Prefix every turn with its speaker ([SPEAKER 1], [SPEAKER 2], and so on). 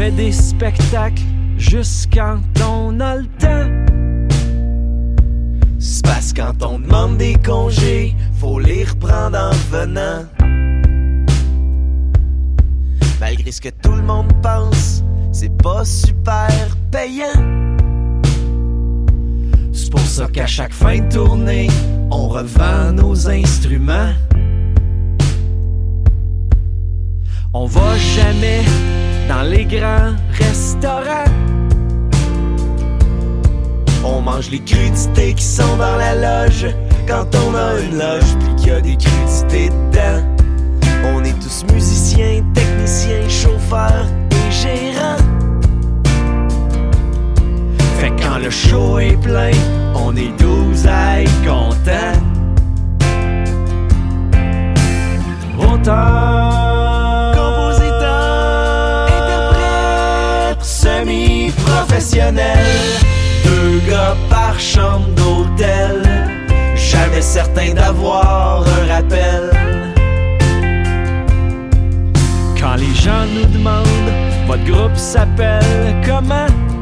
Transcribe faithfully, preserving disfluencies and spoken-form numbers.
[SPEAKER 1] fait des spectacles juste quand on a le temps.
[SPEAKER 2] C'est parce quand on demande des congés, faut les reprendre en revenant. Malgré ce que tout le monde pense, c'est pas super payant. C'est pour ça qu'à chaque fin de tournée, on revend nos instruments.
[SPEAKER 1] On va jamais dans les grands restaurants.
[SPEAKER 2] On mange les crudités qui sont dans la loge. Quand on a une loge pis qu'il y a des crudités dedans. On est tous musiciens, techniciens, chauffeurs et gérants.
[SPEAKER 1] Fait que quand le show est plein, on est douze à être contents. Auteur,
[SPEAKER 2] compositeur, interprète, semi-professionnel. Deux gars par chambre d'hôtel, jamais certain d'avoir un rappel.
[SPEAKER 1] quand les gens nous demandent votre groupe s'appelle comment,